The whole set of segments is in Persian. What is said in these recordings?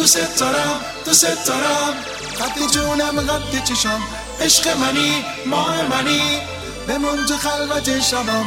دوست دارم دوست دارم، قد جونم قد چشام، عشق منی ماه منی، بمون تو خلوت شبام.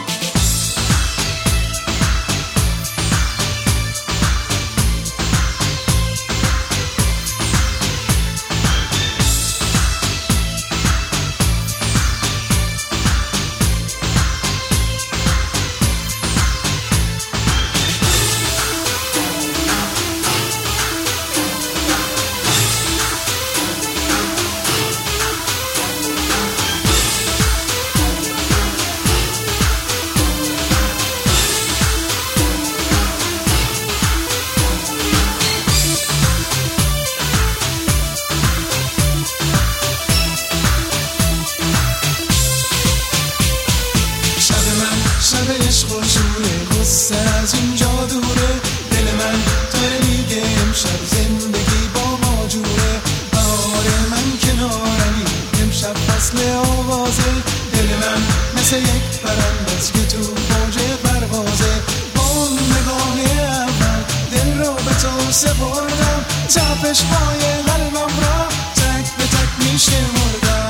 شب عشق و شوره، غصه از اینجا دوره، دل من داره میگه امشب زندگی با ما جوره. بهار من کنارمی، امشب فصل آوازه، دل من مثل یک پرندست که تو موج پروازه. با اون نگاه اول دل رو به تو سپردم، تپش های قلبم را تک به تک میشه مردم.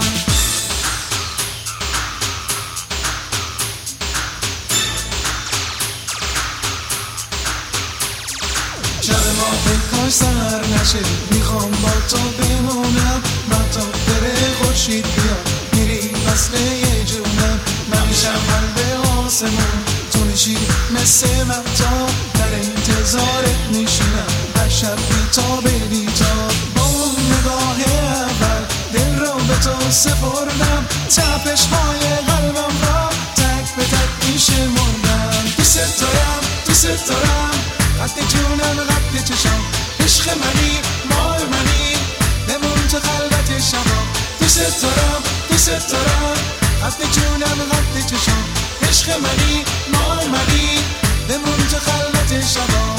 شب ما کاش سهر نشه، میخوام با تو بمونم، تا بره خورشید بیاد میری فصل یه جونم. من میشم قلب آسمون، تو میشی مثل مهتاب، در انتظارت میشینم هر شب بیتاب بیتاب. با اون نگاه اول دل رو به تو سپردم، تپش های قلبم را تک به تک میشه مردم. دوست دارم دوست دارم، قد جونم قد چشم، عشق منی ماه منی، بمون تو خلوت شبام. دوست دارم دوست دارم، قد جونم قد چشم، عشق منی ماه منی، بمون تو خلوت شبام.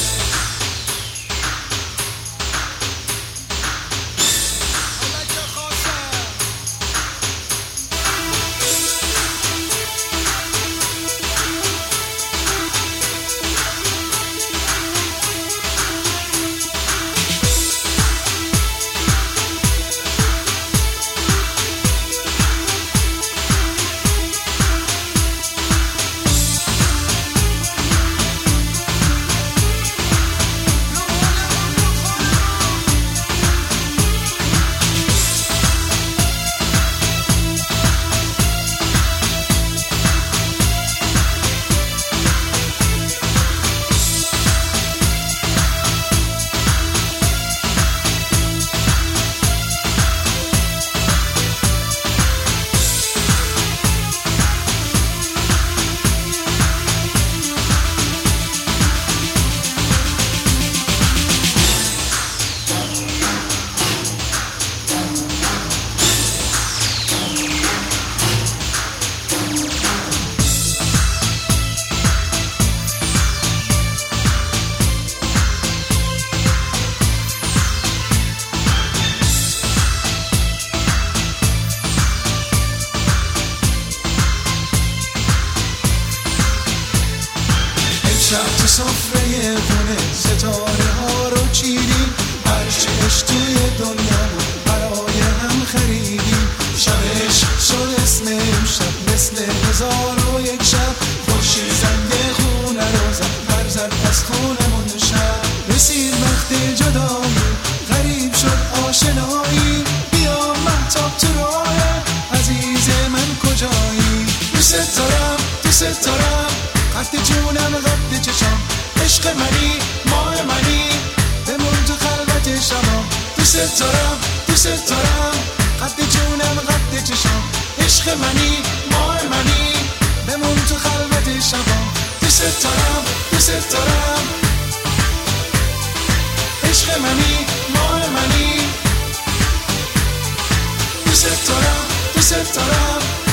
شب تو سفره خونه ستاره ها رو چیدیم، هرچی عشق توی دنیا بود برای هم خریدیم. شب عشق شد اسم امشب، مثل 1001 شب، خورشید زنگ خونه رو زد، پر زد از خونمون شب. رسید وقت جدایی، غریب شد آشنایی، بیا مهتاب تو راه عزیز من کجایی. دوست دارم دوست دارم، قد جونم قد چشم، عشق منی ماه منی، بمون تو خلوت شبام. دوست دارم دوست دارم، قد جونم قد چشم، عشق منی ماه منی، بمون تو خلوت شبام. دوست دارم دوست دارم، عشق منی ماه منی، دوست دارم دوست دارم.